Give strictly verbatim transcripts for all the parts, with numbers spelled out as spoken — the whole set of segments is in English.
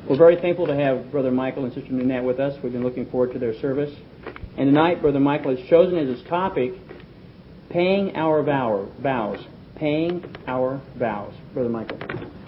We're very thankful to have Brother Michael and Sister Nanette with us. We've been looking forward to their service. And tonight, Brother Michael has chosen as his topic, paying our vow, vows. Paying our vows. Brother Michael.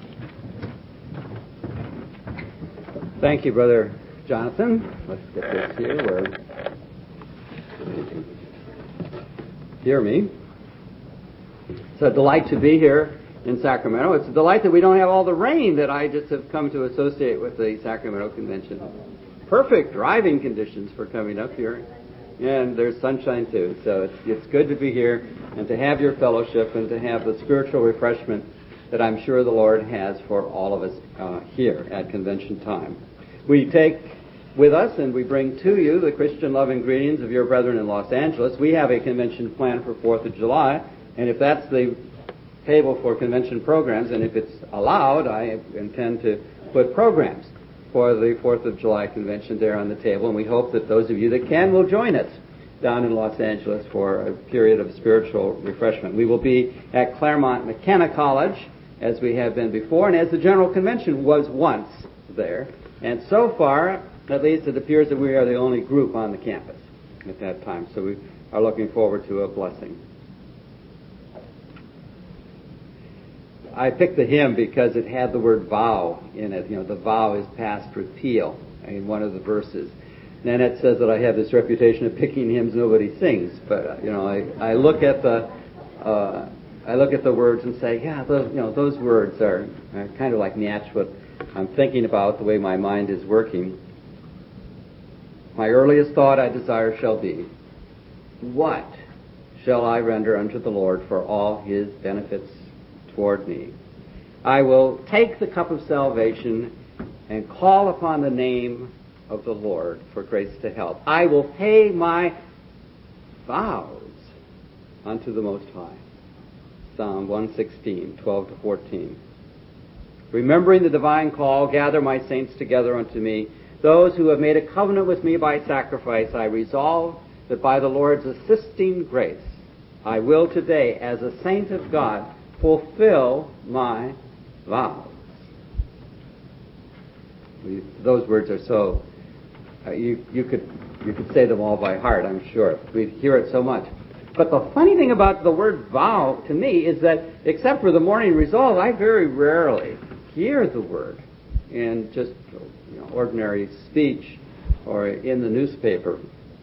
Thank you, Brother Jonathan. Let's get this here where you can hear me. It's a delight to be here in Sacramento. It's a delight that we don't have all the rain that I just have come to associate with the Sacramento Convention. Perfect driving conditions for coming up here. And there's sunshine too. So it's, it's good to be here and to have your fellowship and to have the spiritual refreshment that I'm sure the Lord has for all of us uh, here at convention time. We take with us and we bring to you the Christian love ingredients of your brethren in Los Angeles. We have a convention planned for fourth of July, and if that's the table for convention programs, and if it's allowed, I intend to put programs for the fourth of July convention there on the table, and we hope that those of you that can will join us down in Los Angeles for a period of spiritual refreshment. We will be at Claremont McKenna College, as we have been before, and as the General Convention was once there. And so far, at least, it appears that we are the only group on the campus at that time, so we are looking forward to a blessing. I picked the hymn because it had the word vow in it. You know, the vow is past repeal in one of the verses. Nanette says that I have this reputation of picking hymns nobody sings, but you know, I, I look at the uh, I look at the words and say, yeah, those, you know, those words are, are kind of like match what I'm thinking about, the way my mind is working. My earliest thought I desire shall be, what shall I render unto the Lord for all His benefits toward me? I will take the cup of salvation and call upon the name of the Lord for grace to help. I will pay my vows unto the Most High. Psalm one sixteen, twelve to fourteen. Remembering the divine call, gather my saints together unto me. Those who have made a covenant with me by sacrifice, I resolve that by the Lord's assisting grace, I will today, as a saint of God, fulfill my vows. Those words are so, uh, you, you could you could say them all by heart, I'm sure. We hear it so much. But the funny thing about the word vow to me is that, except for the morning resolve, I very rarely hear the word in just you know, ordinary speech or in the newspaper.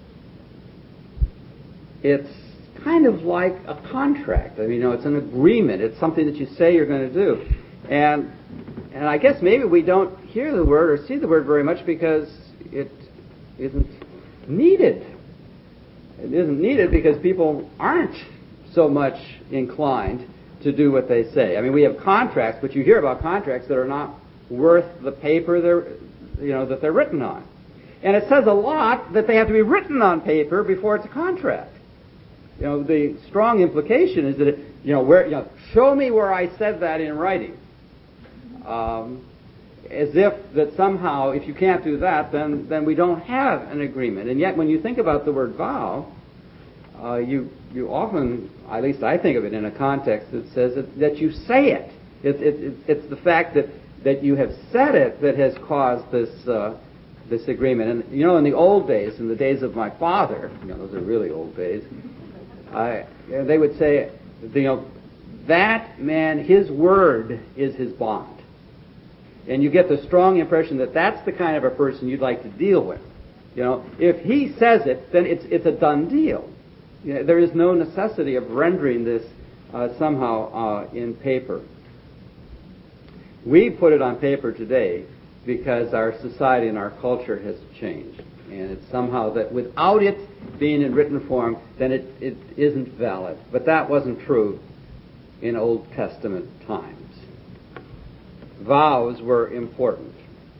It's kind of like a contract. I mean, you know, it's an agreement. It's something that you say you're going to do. And and I guess maybe we don't hear the word or see the word very much because it isn't needed. It isn't needed because people aren't so much inclined to do what they say. I mean, we have contracts, but you hear about contracts that are not worth the paper they're, you know, that they're written on. And it says a lot that they have to be written on paper before it's a contract. You know, the strong implication is that, it, you know, where, you know, show me where I said that in writing. Um, as if that somehow, if you can't do that, then, then we don't have an agreement. And yet, when you think about the word vow, uh, you you often, at least I think of it in a context that says that, that you say it. It's it, it's the fact that, that you have said it that has caused this uh, this agreement. And you know, in the old days, in the days of my father, you know, those are really old days. I, they would say, you know, that man, his word is his bond. And you get the strong impression that that's the kind of a person you'd like to deal with. You know, if he says it, then it's it's a done deal. You know, there is no necessity of rendering this uh, somehow uh, in paper. We put it on paper today because our society and our culture has changed. And it's somehow that without it being in written form, then it, it isn't valid. But that wasn't true in Old Testament times. Vows were important.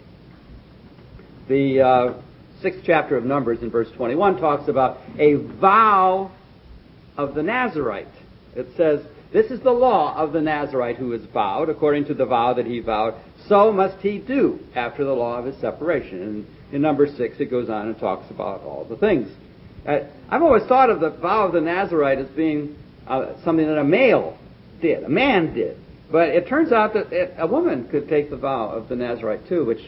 The uh, sixth chapter of Numbers in verse twenty-one talks about a vow of the Nazarite. It says, this is the law of the Nazarite who is vowed, according to the vow that he vowed, so must he do after the law of his separation. And in number six, it goes on and talks about all the things. Uh, I've always thought of the vow of the Nazarite as being uh, something that a male did, a man did. But it turns out that it, a woman could take the vow of the Nazarite too, which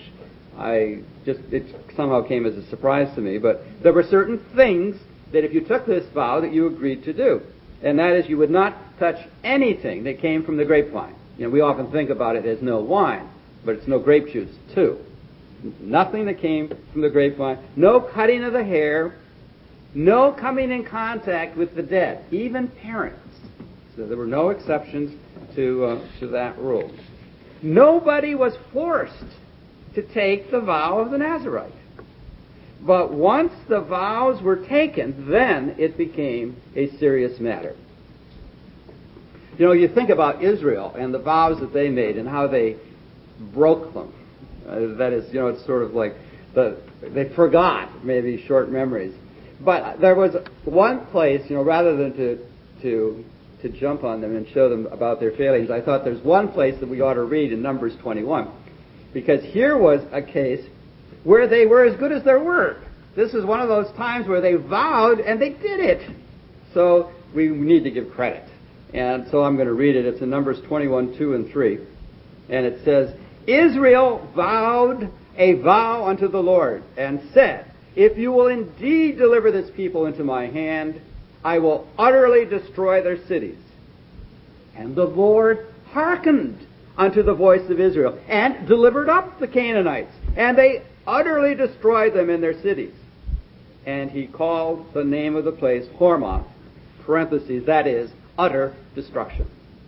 I just, it somehow came as a surprise to me, but there were certain things that if you took this vow that you agreed to do. And that is, you would not touch anything that came from the grapevine. You know, we often think about it as no wine, but it's no grape juice, too. Nothing that came from the grapevine. No cutting of the hair. No coming in contact with the dead, even parents. So there were no exceptions to, uh, to that rule. Nobody was forced to take the vow of the Nazirite. But once the vows were taken, then it became a serious matter. You know, you think about Israel and the vows that they made and how they broke them. Uh, that is, you know, it's sort of like the, they forgot, maybe short memories. But there was one place, you know, rather than to, to, to jump on them and show them about their failings, I thought there's one place that we ought to read in Numbers twenty-one. Because here was a case where they were as good as their word. This is one of those times where they vowed and they did it. So we need to give credit. And so I'm going to read it. It's in Numbers twenty-one, two and three. And it says, Israel vowed a vow unto the Lord and said, if you will indeed deliver this people into my hand, I will utterly destroy their cities. And the Lord hearkened unto the voice of Israel, and delivered up the Canaanites, and they utterly destroyed them in their cities. And he called the name of the place Hormah, parentheses, that is, utter destruction.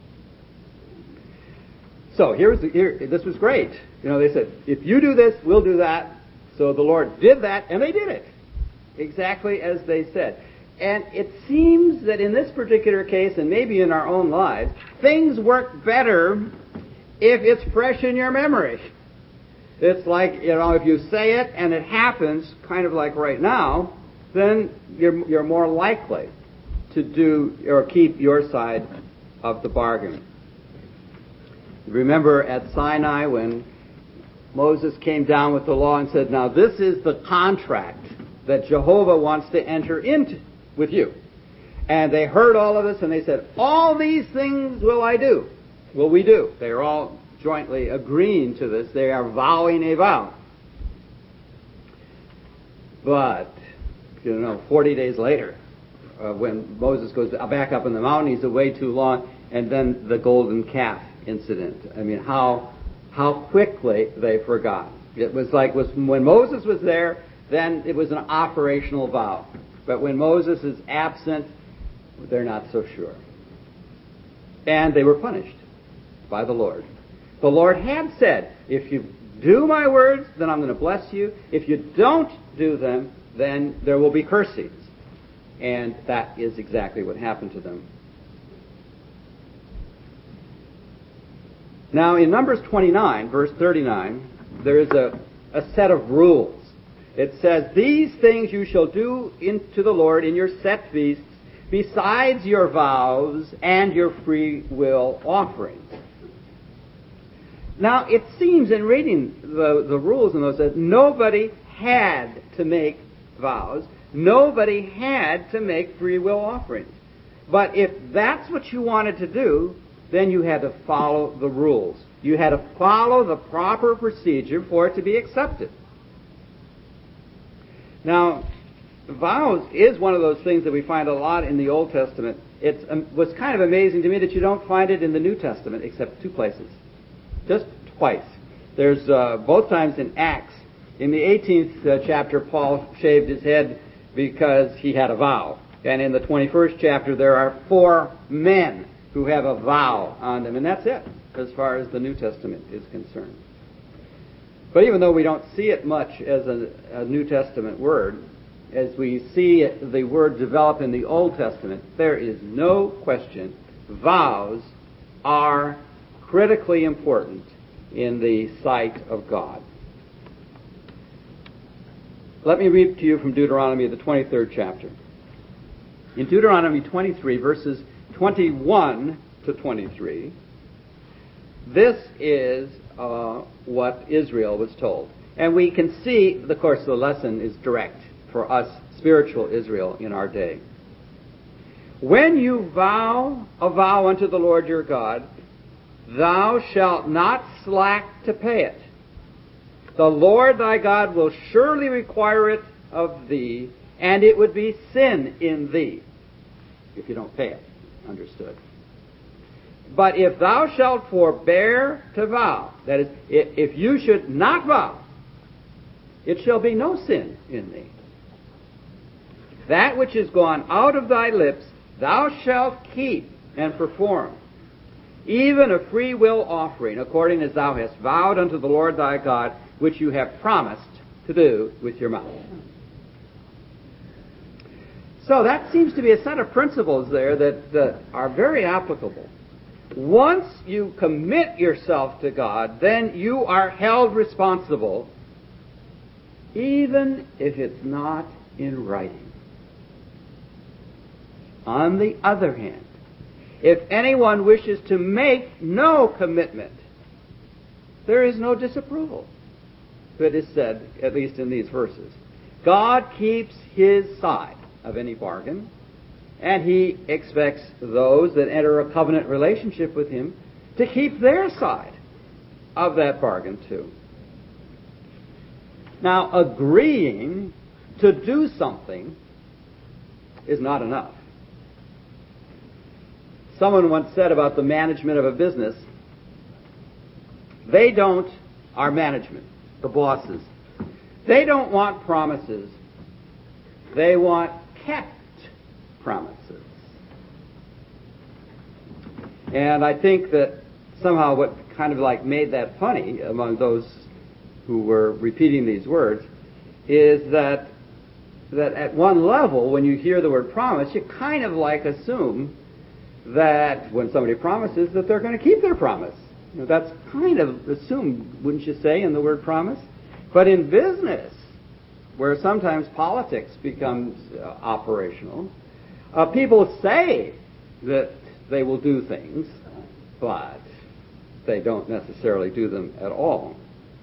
So here's the, here, this was great. You know, they said, if you do this, we'll do that. So the Lord did that, and they did it. Exactly as they said. And it seems that in this particular case, and maybe in our own lives, things work better if it's fresh in your memory. It's like, you know, if you say it and it happens, kind of like right now, then you're, you're more likely to do or keep your side of the bargain. Remember at Sinai when Moses came down with the law and said, now this is the contract that Jehovah wants to enter into with you. And they heard all of this and they said, all these things will I do. Well, we do. They are all jointly agreeing to this. They are vowing a vow. But, you know, forty days later, uh, when Moses goes back up in the mountain, he's away too long, and then the golden calf incident. I mean, how how quickly they forgot. It was like was when Moses was there, then it was an operational vow. But when Moses is absent, they're not so sure. And they were punished by the Lord. The Lord had said, if you do my words, then I'm going to bless you. If you don't do them, then there will be cursings. And that is exactly what happened to them. Now, in Numbers twenty-nine, verse thirty-nine, there is a, a set of rules. It says, these things you shall do into the Lord in your set feasts, besides your vows and your free will offerings. Now, it seems in reading the, the rules in those that nobody had to make vows. Nobody had to make free will offerings. But if that's what you wanted to do, then you had to follow the rules. You had to follow the proper procedure for it to be accepted. Now, vows is one of those things that we find a lot in the Old Testament. It um, was kind of amazing to me that you don't find it in the New Testament except two places. Just twice. There's uh, both times in Acts. In the eighteenth uh, chapter, Paul shaved his head because he had a vow. And in the twenty-first chapter, there are four men who have a vow on them. And that's it, as far as the New Testament is concerned. But even though we don't see it much as a, a New Testament word, as we see the word develop in the Old Testament, there is no question vows are critically important in the sight of God. Let me read to you from Deuteronomy, the twenty-third chapter. In Deuteronomy twenty-three, verses twenty-one to twenty-three, this is uh, what Israel was told. And we can see, of course, the lesson is direct for us, spiritual Israel, in our day. When you vow a vow unto the Lord your God, thou shalt not slack to pay it. the Lord thy God will surely require it of thee, and it would be sin in thee if you don't pay it. Understood. But if thou shalt forbear to vow, that is, if you should not vow, it shall be no sin in thee. That which is gone out of thy lips, thou shalt keep and perform, even a free will offering, according as thou hast vowed unto the Lord thy God, which you have promised to do with your mouth. So that seems to be a set of principles there that, that are very applicable. Once you commit yourself to God, then you are held responsible, even if it's not in writing. On the other hand, if anyone wishes to make no commitment, there is no disapproval. It is said, at least in these verses. God keeps his side of any bargain, and he expects those that enter a covenant relationship with him to keep their side of that bargain too. Now, agreeing to do something is not enough. Someone once said about the management of a business, they don't, our management, the bosses, they don't want promises. They want kept promises. And I think that somehow what kind of like made that funny among those who were repeating these words is that that at one level, when you hear the word promise, you kind of like assume that when somebody promises that they're going to keep their promise. You know, that's kind of assumed, wouldn't you say, in the word promise? But in business, where sometimes politics becomes uh, operational, uh, people say that they will do things, but they don't necessarily do them at all.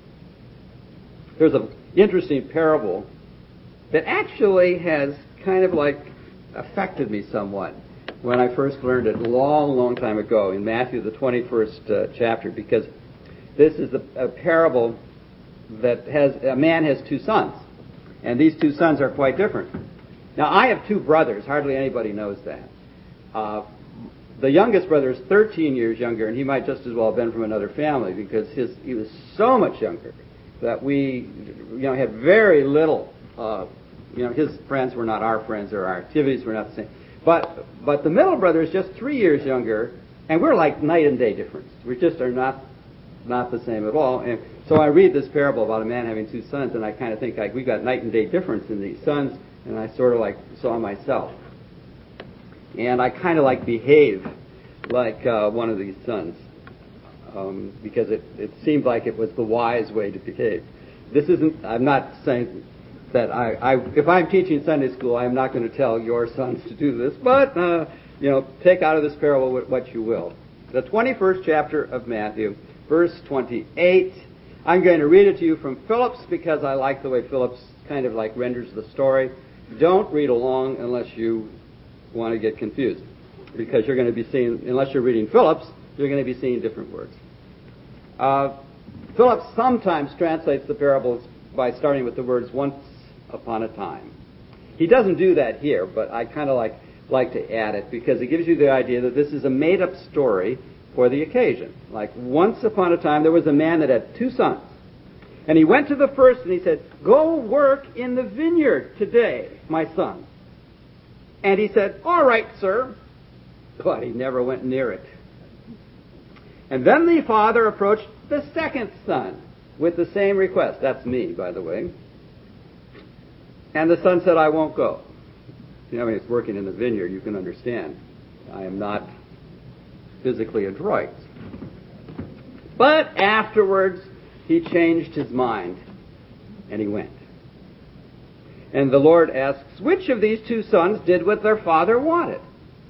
There's an interesting parable that actually has kind of like affected me somewhat when I first learned it a long, long time ago in Matthew, the twenty-first uh, chapter, because this is a, a parable that has, a man has two sons, and these two sons are quite different. Now, I have two brothers. Hardly anybody knows that. Uh, the youngest brother is thirteen years younger, and he might just as well have been from another family because his he was so much younger that we, you know, had very little. Uh, you know, his friends were not our friends, or our activities were not the same. But but the middle brother is just three years younger, and we're like night and day difference. We just are not not the same at all. And so I read this parable about a man having two sons, and I kind of think like we got night and day difference in these sons, and I sort of like saw myself, and I kind of like behave like uh, one of these sons um, because it it seemed like it was the wise way to behave. This isn't. I'm not saying that I, I, if I'm teaching Sunday school, I'm not going to tell your sons to do this, but, uh, you know, take out of this parable what you will. The twenty-first chapter of Matthew, verse twenty-eight. I'm going to read it to you from Phillips because I like the way Phillips kind of like renders the story. Don't read along unless you want to get confused, because you're going to be seeing, unless you're reading Phillips, you're going to be seeing different words. Uh, Phillips sometimes translates the parables by starting with the words once upon a time. He doesn't do that here, but I kind of like like to add it because it gives you the idea that this is a made-up story for the occasion. Like, once upon a time there was a man that had two sons, and he went to the first and he said, "Go work in the vineyard today, my son." And he said, "All right, sir," but he never went near it. And then the father approached the second son with the same request. That's me, by the way. And the son said, "I won't go." You know, when he's working in the vineyard, you can understand. I am not physically adroit. But afterwards, he changed his mind, and he went. And the Lord asks, which of these two sons did what their father wanted?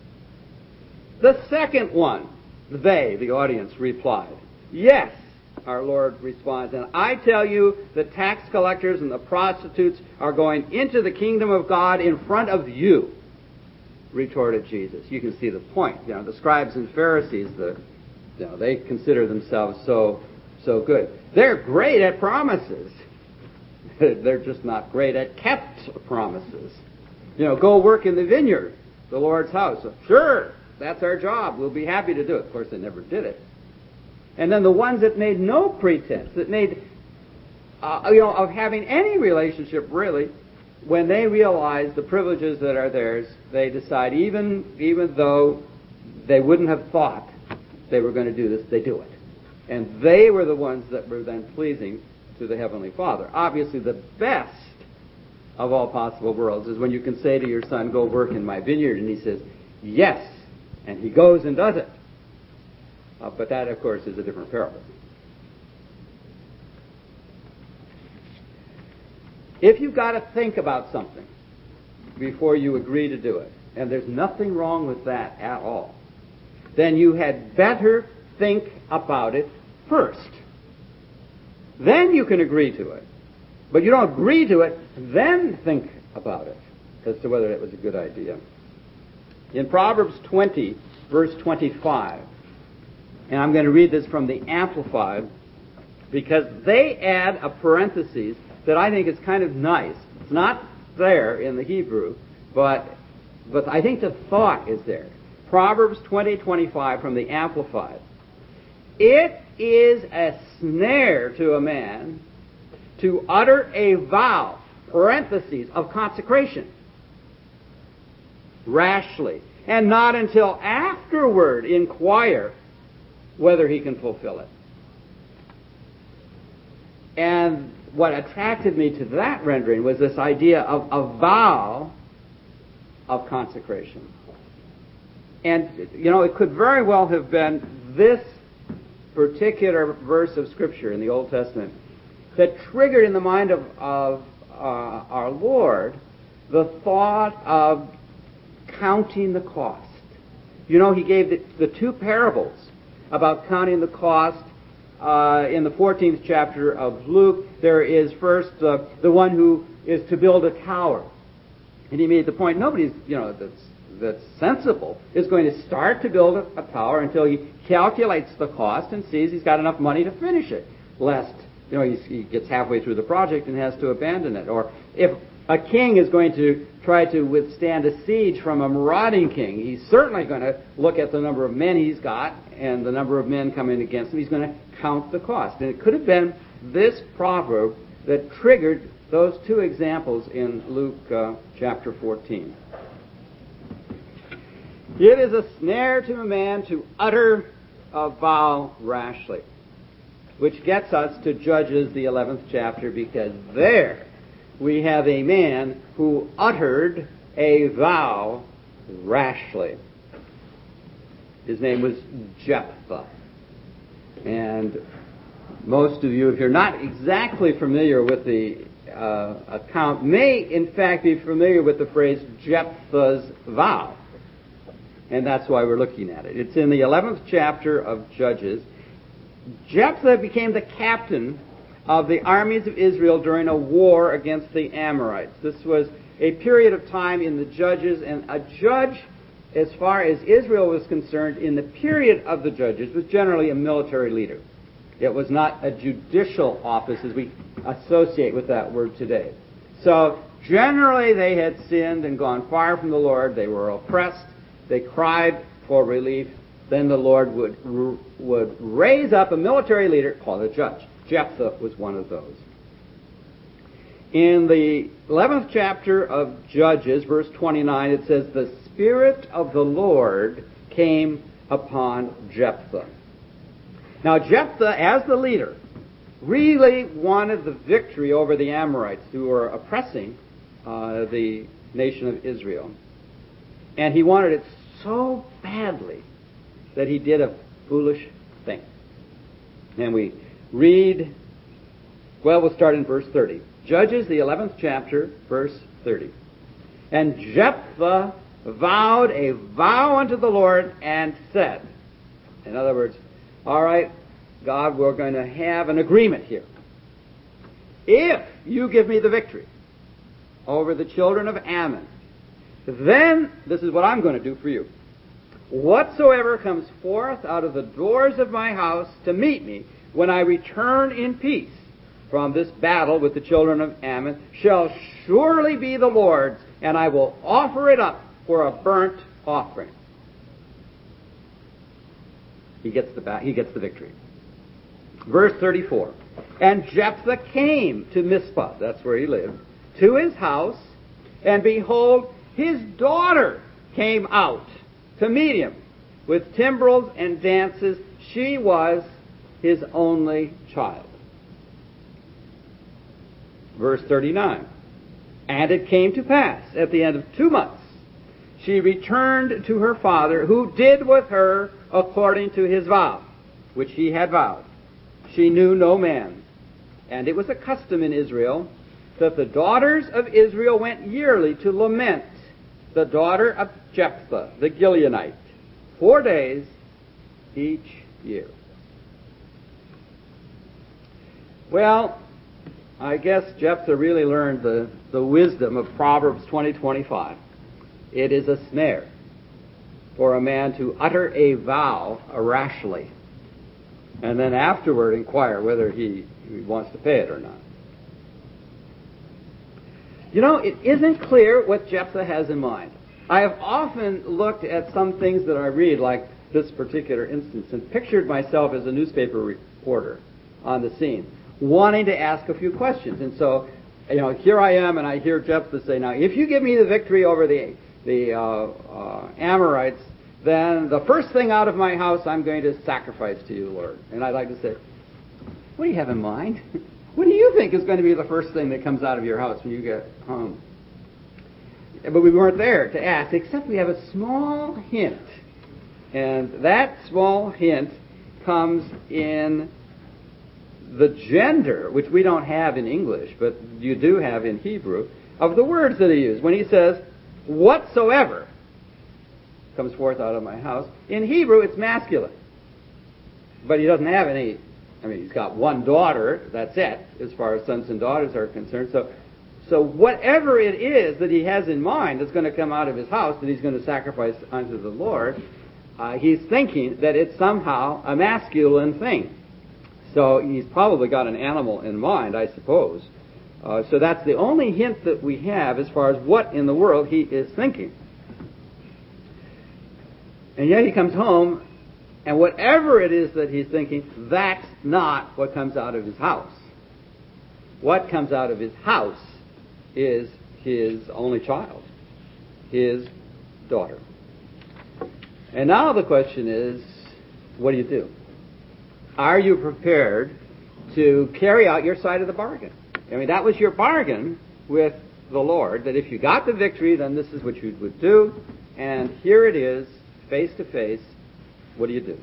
The second one, they, the audience, replied. Yes, our Lord responds, and I tell you, the tax collectors and the prostitutes are going into the kingdom of God in front of you, retorted Jesus. You can see the point. You know, the scribes and Pharisees, the, you know, they consider themselves so so good. They're great at promises. They're just not great at kept promises. You know, go work in the vineyard, the Lord's house. Sure, that's our job. We'll be happy to do it. Of course, they never did it. And then the ones that made no pretense, that made, uh, you know, of having any relationship really, when they realize the privileges that are theirs, they decide, even even though they wouldn't have thought they were going to do this, they do it. And they were the ones that were then pleasing to the Heavenly Father. Obviously, the best of all possible worlds is when you can say to your son, go work in my vineyard, and he says, yes, and he goes and does it. Uh, but that, of course, is a different parable. If you've got to think about something before you agree to do it, and there's nothing wrong with that at all, then you had better think about it first. Then you can agree to it. But you don't agree to it, then think about it as to whether it was a good idea. In Proverbs twenty, verse twenty-five, and I'm going to read this from the Amplified, because they add a parenthesis that I think is kind of nice. It's not there in the Hebrew, but but I think the thought is there. Proverbs twenty twenty-five from the Amplified. It is a snare to a man to utter a vow, parentheses, of consecration, rashly, and not until afterward inquire whether he can fulfill it. And what attracted me to that rendering was this idea of a vow of consecration. And, you know, it could very well have been this particular verse of Scripture in the Old Testament that triggered in the mind of, of uh, our Lord the thought of counting the cost. You know, he gave the, the two parables about counting the cost. Uh, in the fourteenth chapter of Luke, there is first uh, the one who is to build a tower. And he made the point, nobody's, you know, that's, that's sensible is going to start to build a, a tower until he calculates the cost and sees he's got enough money to finish it, lest, you know, he's, he gets halfway through the project and has to abandon it. Or if a king is going to try to withstand a siege from a marauding king, he's certainly going to look at the number of men he's got and the number of men coming against him. He's going to count the cost. And it could have been this proverb that triggered those two examples in Luke uh, chapter fourteen. It is a snare to a man to utter a vow rashly, which gets us to Judges, the eleventh chapter, because there we have a man who uttered a vow rashly. His name was Jephthah. And most of you, if you're not exactly familiar with the uh, account, may in fact be familiar with the phrase Jephthah's vow. And that's why we're looking at it. It's in the eleventh chapter of Judges. Jephthah became the captain of the armies of Israel during a war against the Amorites. This was a period of time in the Judges, and a judge, as far as Israel was concerned, in the period of the Judges, was generally a military leader. It was not a judicial office as we associate with that word today. So generally they had sinned and gone far from the Lord. They were oppressed. They cried for relief. Then the Lord would would raise up a military leader called a judge. Jephthah was one of those. In the eleventh chapter of Judges, verse twenty-nine, it says, "The Spirit of the Lord came upon Jephthah." Now Jephthah, as the leader, really wanted the victory over the Amorites who were oppressing uh, the nation of Israel. And he wanted it so badly that he did a foolish thing. And we read, well, we'll start in verse thirty. Judges, the eleventh chapter, verse thirty. "And Jephthah vowed a vow unto the Lord and said," in other words, all right, God, we're going to have an agreement here. "If you give me the victory over the children of Ammon, then this is what I'm going to do for you. Whatsoever comes forth out of the doors of my house to meet me, when I return in peace from this battle with the children of Ammon, shall surely be the Lord's, and I will offer it up for a burnt offering. He gets the ba- he gets the victory. Verse thirty-four. And Jephthah came to Mizpah, that's where he lived, to his house, and behold, his daughter came out to meet him with timbrels and dances. She was his only child. Verse thirty-nine. And it came to pass, at the end of two months, she returned to her father, who did with her according to his vow, which he had vowed. She knew no man. And it was a custom in Israel that the daughters of Israel went yearly to lament the daughter of Jephthah, the Gileadite, four days each year. Well, I guess Jephthah really learned the, the wisdom of Proverbs twenty twenty-five. It is a snare for a man to utter a vow rashly, and then afterward inquire whether he, he wants to pay it or not. You know, it isn't clear what Jephthah has in mind. I have often looked at some things that I read, like this particular instance, and pictured myself as a newspaper reporter on the scene, wanting to ask a few questions. And so, you know, here I am, and I hear Jephthah say, now, if you give me the victory over the, the uh, uh, Amorites, then the first thing out of my house I'm going to sacrifice to you, Lord. And I'd like to say, what do you have in mind? What do you think is going to be the first thing that comes out of your house when you get home? But we weren't there to ask, except we have a small hint. And that small hint comes in the gender, which we don't have in English, but you do have in Hebrew, of the words that he used. When he says, whatsoever comes forth out of my house, in Hebrew it's masculine. But he doesn't have any, I mean, he's got one daughter, that's it, as far as sons and daughters are concerned. So, so whatever it is that he has in mind that's going to come out of his house, that he's going to sacrifice unto the Lord, uh, he's thinking that it's somehow a masculine thing. So he's probably got an animal in mind, I suppose. Uh, so that's the only hint that we have as far as what in the world he is thinking. And yet he comes home, and whatever it is that he's thinking, that's not what comes out of his house. What comes out of his house is his only child, his daughter. And now the question is, what do you do? Are you prepared to carry out your side of the bargain? I mean, that was your bargain with the Lord, that if you got the victory, then this is what you would do. And here it is, face to face. What do you do?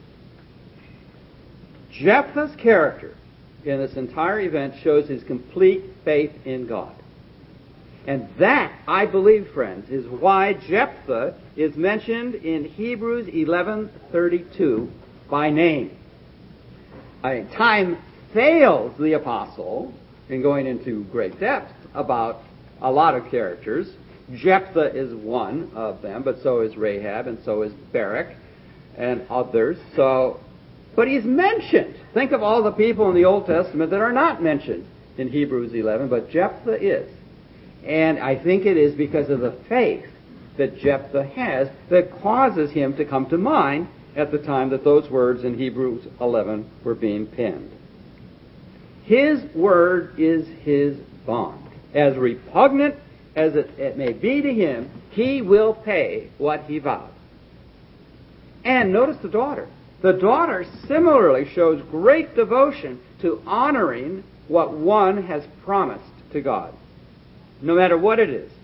Jephthah's character in this entire event shows his complete faith in God. And that, I believe, friends, is why Jephthah is mentioned in Hebrews eleven thirty-two by name. I, time fails the apostle in going into great depth about a lot of characters. Jephthah is one of them, but so is Rahab, and so is Barak, and others. So, but he's mentioned. Think of all the people in the Old Testament that are not mentioned in Hebrews eleven, but Jephthah is. And I think it is because of the faith that Jephthah has that causes him to come to mind at the time that those words in Hebrews eleven were being penned. His word is his bond. As repugnant as it, it may be to him, he will pay what he vowed. And notice the daughter. The daughter similarly shows great devotion to honoring what one has promised to God, no matter what it is.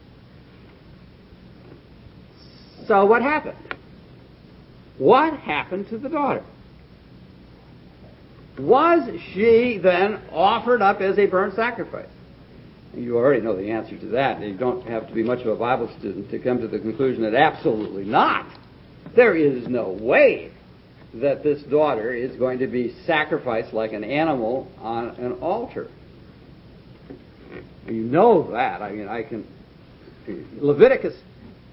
So what happened? What happened to the daughter? Was she then offered up as a burnt sacrifice? You already know the answer to that. You don't have to be much of a Bible student to come to the conclusion that absolutely not. There is no way that this daughter is going to be sacrificed like an animal on an altar. You know that. I mean, I can... Leviticus,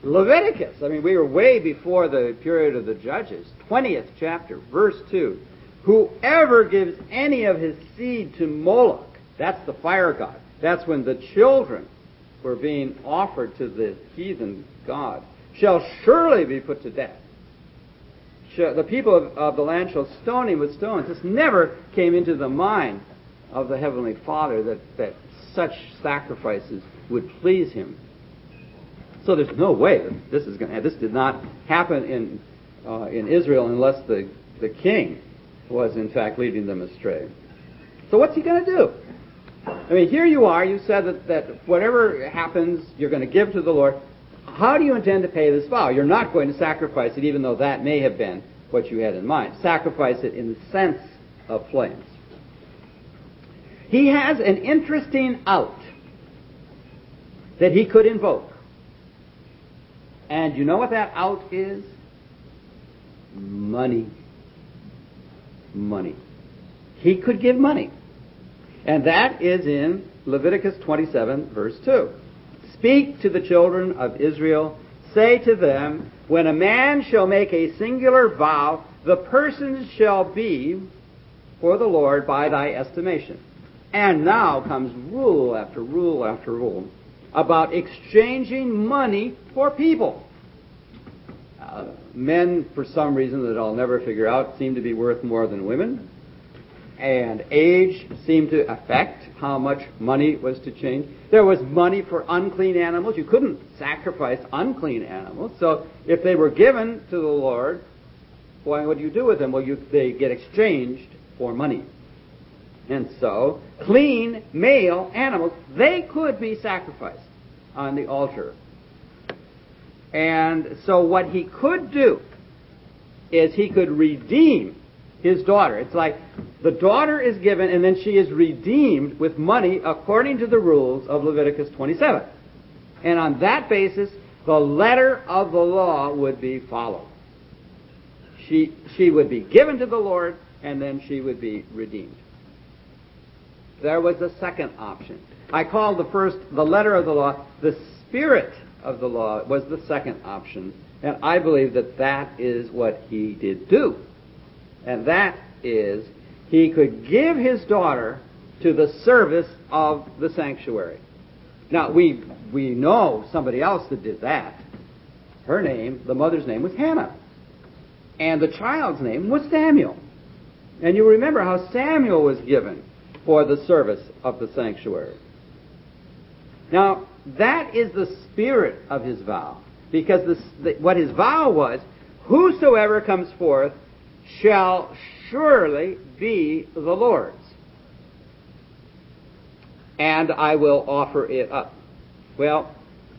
Leviticus, I mean, we were way before the period of the Judges. twentieth chapter, verse two. Whoever gives any of his seed to Moloch, that's the fire god. That's when the children were being offered to the heathen god, shall surely be put to death. The people of, of the land shall stone him with stones. This never came into the mind of the Heavenly Father that, that such sacrifices would please him. So there's no way that this is going to. This did not happen in uh, in Israel unless the the king was in fact leading them astray. So what's he going to do? I mean, here you are. You said that, that whatever happens, you're going to give to the Lord. How do you intend to pay this vow? You're not going to sacrifice it, even though that may have been what you had in mind. Sacrifice it in the sense of flames. He has an interesting out that he could invoke. And you know what that out is? Money. Money. He could give money. And that is in Leviticus twenty-seven, verse two. Speak to the children of Israel, say to them, when a man shall make a singular vow, the person shall be for the Lord by thy estimation. And now comes rule after rule after rule about exchanging money for people. Uh, men, for some reason that I'll never figure out, seem to be worth more than women. And age seemed to affect how much money was to change. There was money for unclean animals. You couldn't sacrifice unclean animals. So if they were given to the Lord, why, what do you do with them? Well, you, they get exchanged for money. And so, clean male animals, they could be sacrificed on the altar. And so what he could do is he could redeem his daughter. It's like the daughter is given and then she is redeemed with money according to the rules of Leviticus twenty-seven. And on that basis, the letter of the law would be followed. She, she would be given to the Lord and then she would be redeemed. There was a second option. I called the first, the letter of the law, the spirit of the law was the second option. And I believe that that is what he did do. And that is, he could give his daughter to the service of the sanctuary. Now, we we know somebody else that did that. Her name, the mother's name, was Hannah. And the child's name was Samuel. And you remember how Samuel was given for the service of the sanctuary. Now, that is the spirit of his vow. Because this, the, what his vow was, whosoever comes forth shall surely be the Lord's, and I will offer it up. Well,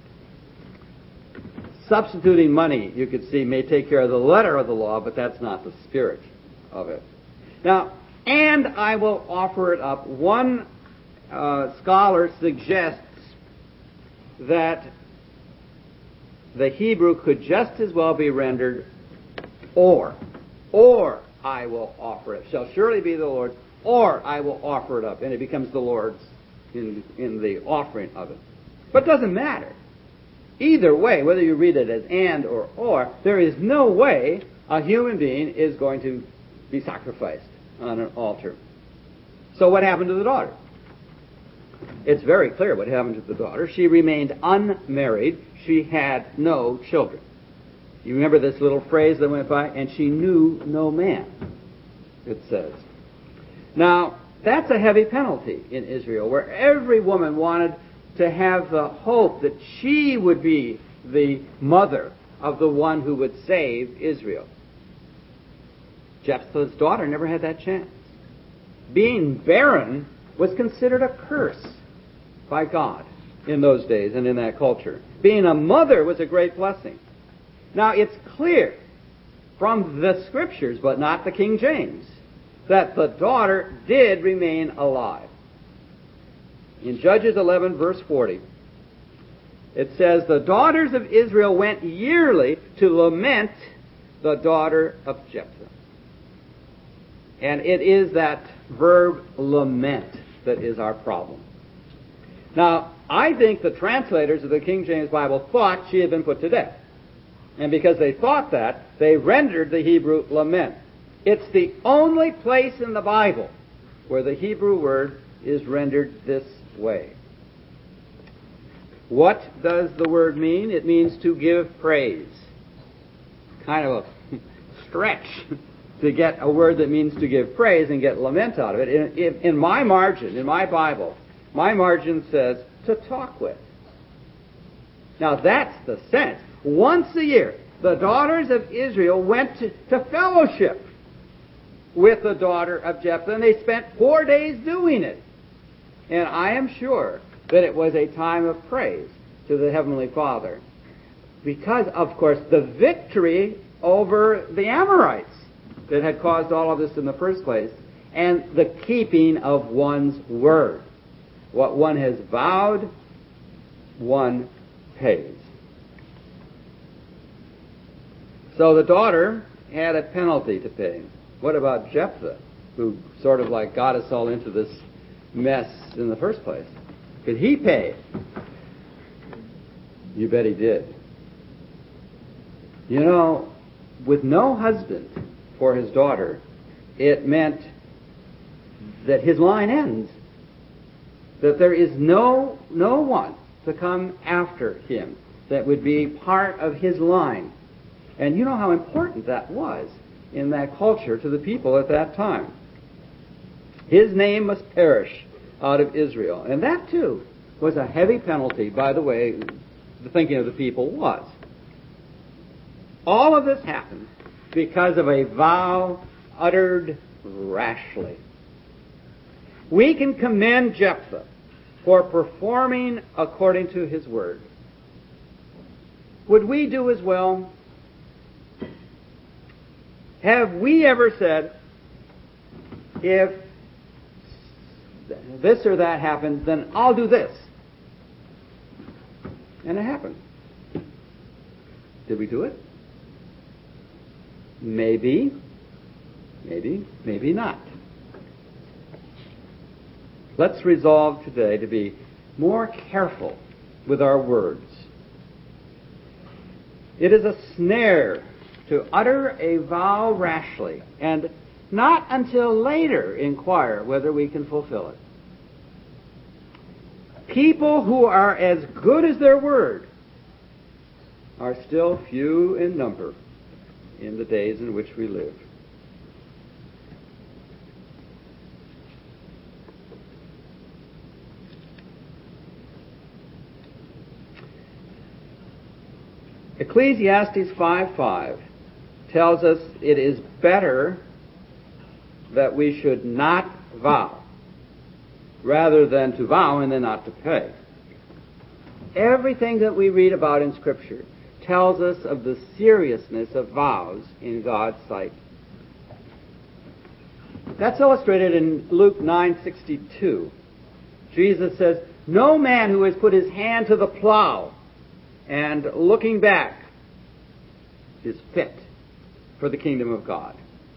substituting money, you could see, may take care of the letter of the law, but that's not the spirit of it. Now, and I will offer it up. One uh, scholar suggests that the Hebrew could just as well be rendered or. Or I will offer it. Shall surely be the Lord's, or I will offer it up. And it becomes the Lord's in, in the offering of it. But it doesn't matter. Either way, whether you read it as and or or, there is no way a human being is going to be sacrificed on an altar. So what happened to the daughter? It's very clear what happened to the daughter. She remained unmarried. She had no children. You remember this little phrase that went by? And she knew no man, it says. Now, that's a heavy penalty in Israel, where every woman wanted to have the hope that she would be the mother of the one who would save Israel. Jephthah's daughter never had that chance. Being barren was considered a curse by God in those days and in that culture. Being a mother was a great blessing. Now, it's clear from the Scriptures, but not the King James, that the daughter did remain alive. In Judges eleven, verse forty, it says, the daughters of Israel went yearly to lament the daughter of Jephthah. And it is that verb lament that is our problem. Now, I think the translators of the King James Bible thought she had been put to death. And because they thought that, they rendered the Hebrew lament. It's the only place in the Bible where the Hebrew word is rendered this way. What does the word mean? It means to give praise. Kind of a stretch to get a word that means to give praise and get lament out of it. In, in, in my margin, in my Bible, my margin says to talk with. Now that's the sense. Once a year, the daughters of Israel went to, to fellowship with the daughter of Jephthah, and they spent four days doing it. And I am sure that it was a time of praise to the Heavenly Father. Because, of course, the victory over the Amorites that had caused all of this in the first place, and the keeping of one's word. What one has vowed, one pays. So the daughter had a penalty to pay. What about Jephthah, who sort of like got us all into this mess in the first place? Could he pay? You bet he did. You know, with no husband for his daughter, it meant that his line ends. That there is no no one to come after him that would be part of his line. And you know how important that was in that culture to the people at that time. His name must perish out of Israel. And that, too, was a heavy penalty, by the way, the thinking of the people was. All of this happened because of a vow uttered rashly. We can commend Jephthah for performing according to his word. Would we do as well? Have we ever said, if this or that happens, then I'll do this? And it happened. Did we do it? Maybe. Maybe. Maybe not. Let's resolve today to be more careful with our words. It is a snare to utter a vow rashly and not until later inquire whether we can fulfill it. People who are as good as their word are still few in number in the days in which we live. Ecclesiastes five five tells us it is better that we should not vow rather than to vow and then not to pay. Everything that we read about in Scripture tells us of the seriousness of vows in God's sight. That's illustrated in Luke nine sixty-two. Jesus says, "No man who has put his hand to the plow and looking back is fit for the kingdom of God."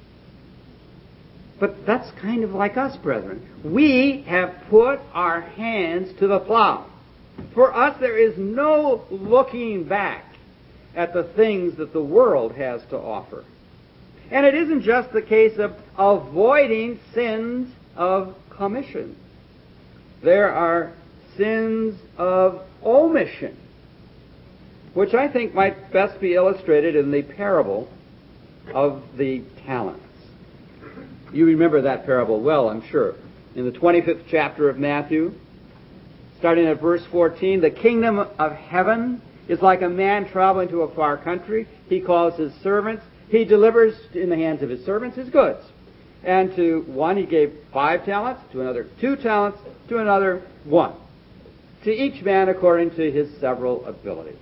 But that's kind of like us, brethren. We have put our hands to the plow. For us, there is no looking back at the things that the world has to offer. And it isn't just the case of avoiding sins of commission. There are sins of omission, which I think might best be illustrated in the parable of the talents. You remember that parable well, I'm sure. In the twenty-fifth chapter of Matthew, starting at verse fourteen, the kingdom of heaven is like a man traveling to a far country. He calls his servants. He delivers in the hands of his servants his goods. And to one he gave five talents, to another two talents, to another one. To each man according to his several ability.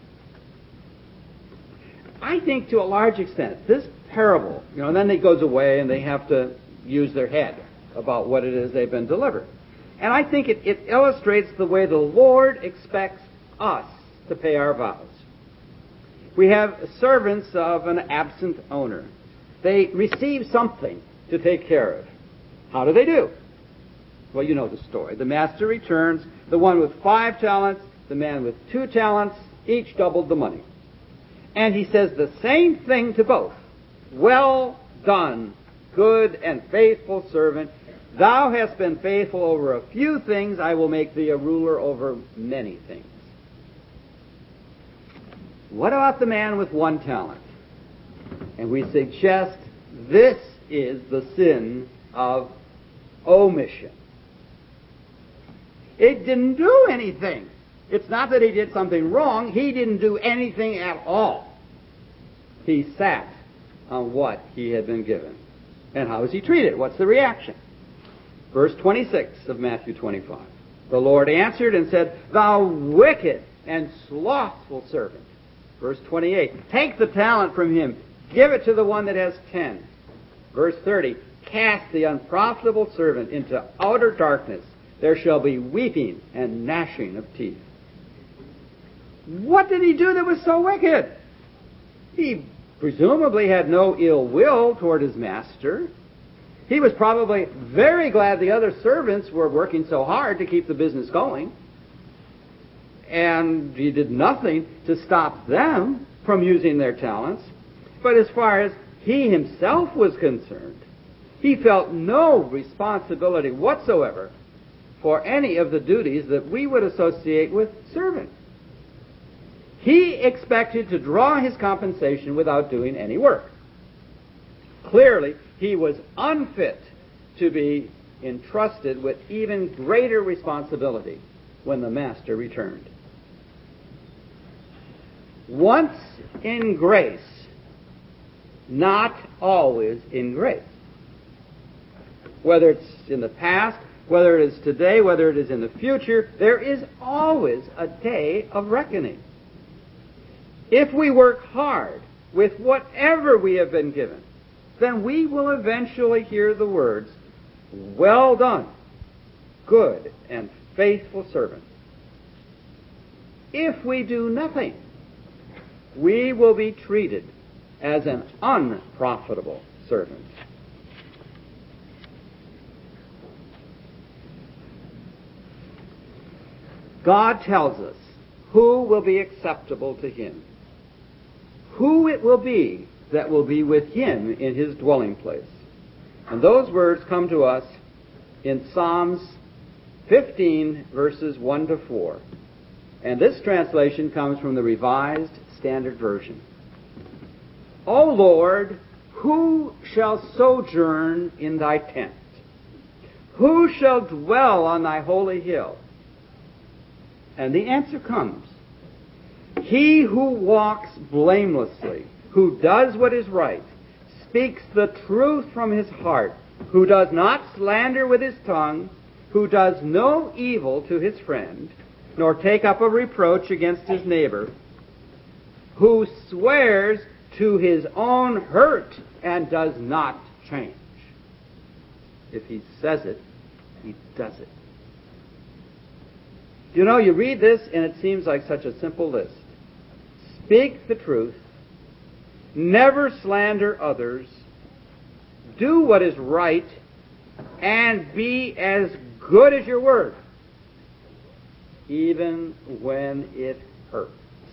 I think to a large extent, this parable, you know, and then it goes away and they have to use their head about what it is they've been delivered. And I think it, it illustrates the way the Lord expects us to pay our vows. We have servants of an absent owner. They receive something to take care of. How do they do? Well, you know the story. The master returns, the one with five talents, the man with two talents, each doubled the money. And he says the same thing to both. Well done, good and faithful servant. Thou hast been faithful over a few things. I will make thee a ruler over many things. What about the man with one talent? And we suggest this is the sin of omission. It didn't do anything. It's not that he did something wrong. He didn't do anything at all. He sat on what he had been given. And how was he treated? What's the reaction? Verse twenty-six of Matthew twenty-five. The Lord answered and said, Thou wicked and slothful servant. Verse twenty-eight. Take the talent from him. Give it to the one that has ten. Verse thirty. Cast the unprofitable servant into outer darkness. There shall be weeping and gnashing of teeth. What did he do that was so wicked? He presumably had no ill will toward his master. He was probably very glad the other servants were working so hard to keep the business going. And he did nothing to stop them from using their talents. But as far as he himself was concerned, he felt no responsibility whatsoever for any of the duties that we would associate with servant. He expected to draw his compensation without doing any work. Clearly, he was unfit to be entrusted with even greater responsibility when the master returned. Once in grace, not always in grace. Whether it's in the past, whether it is today, whether it is in the future, there is always a day of reckoning. If we work hard with whatever we have been given, then we will eventually hear the words, Well done, good and faithful servant. If we do nothing, we will be treated as an unprofitable servant. God tells us who will be acceptable to him, who it will be that will be with him in his dwelling place. And those words come to us in Psalms fifteen, verses one to four. And this translation comes from the Revised Standard Version. O Lord, who shall sojourn in thy tent? Who shall dwell on thy holy hill? And the answer comes. He who walks blamelessly, who does what is right, speaks the truth from his heart, who does not slander with his tongue, who does no evil to his friend, nor take up a reproach against his neighbor, who swears to his own hurt and does not change. If he says it, he does it. You know, you read this and it seems like such a simple list. Speak the truth, never slander others, do what is right, and be as good as your word, even when it hurts.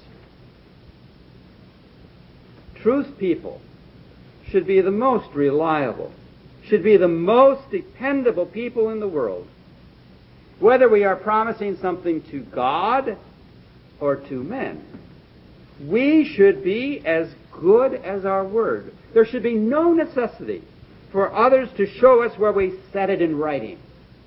Truth people should be the most reliable, should be the most dependable people in the world. Whether we are promising something to God or to men, we should be as good as our word. There should be no necessity for others to show us where we set it in writing.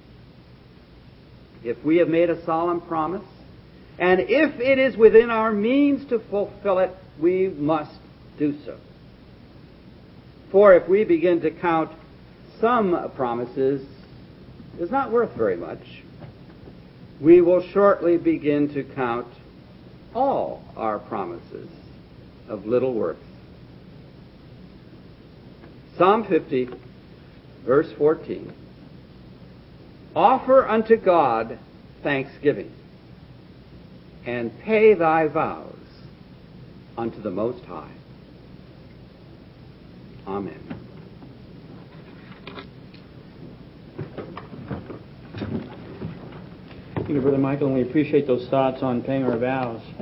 If we have made a solemn promise, and if it is within our means to fulfill it, we must do so. For if we begin to count some promises, it's not worth very much. We will shortly begin to count all our promises of little worth. Psalm fifty, verse fourteen. Offer unto God thanksgiving, and pay thy vows unto the Most High. Amen. Thank you, Brother Michael, and we appreciate those thoughts on paying our vows.